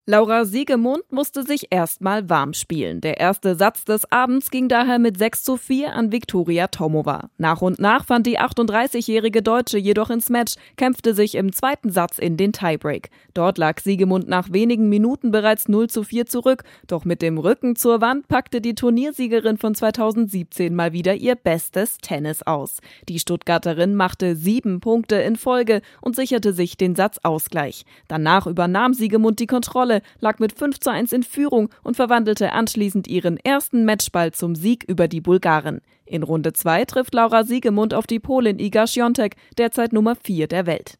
Laura Siegemund musste sich erstmal warm spielen. Der erste Satz des Abends ging daher mit 6:4 an Viktoria Tomova. Nach und nach fand die 38-jährige Deutsche jedoch ins Match, kämpfte sich im zweiten Satz in den Tiebreak. Dort lag Siegemund nach wenigen Minuten bereits 0:4 zurück, doch mit dem Rücken zur Wand packte die Turniersiegerin von 2017 mal wieder ihr bestes Tennis aus. Die Stuttgarterin machte 7 Punkte in Folge und sicherte sich den Satzausgleich. Danach übernahm Siegemund die Kontrolle, lag mit 5:1 in Führung und verwandelte anschließend ihren ersten Matchball zum Sieg über die Bulgarin. In Runde 2 trifft Laura Siegemund auf die Polin Iga Świątek, derzeit Nummer 4 der Welt.